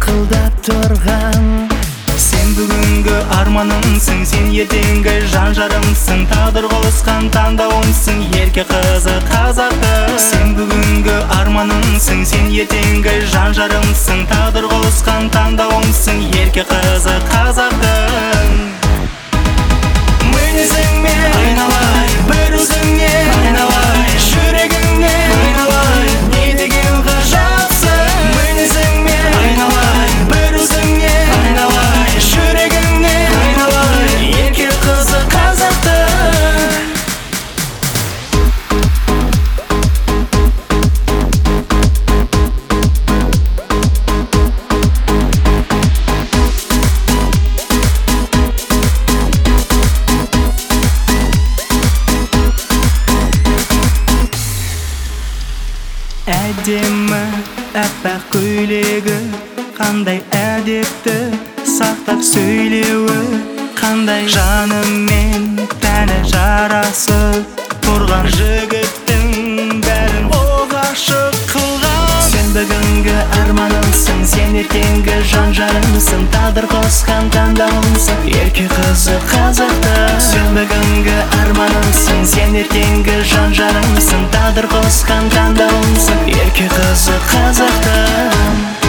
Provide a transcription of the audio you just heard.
аңқылдап тұрған. Сен бүгінгі арманымсың, сен ертеңгі жан жарымсың, тағдыр қосқан таңдауымсың, ерке қызы қазақтың. Сен бүгінгі арманымсың, сен ертеңгі жан жарымсың, тағдыр қосқан таңдауымсың, ерке қызы қазақтың. Мінезіңе айналайын, бір өзіңе айналайын, жүрегіңе айналайын, не деген ғажапсың. Мінезіңе айналайын, бір өзіңе айналайын, жүрегіңе айналайын, ерке қызы қазақтың. Әдемі әппақ көйлегі, қандай әдепті сақтап сөйлеуі, қандай жанымен тәні жарасып тұрған жігіттің бәрін ғашық қылған. Сен бүгінгі арманымсың, сен ертеңгі жан жарымсың, тағдыр қосқан таңдауымсың, ерке қызы қазақтың. Сен бүгінгі арманымсың, сен ертеңгі жан жарымсың, тағдыр қосқан таңдауымсың, ерке қызы қазақтың.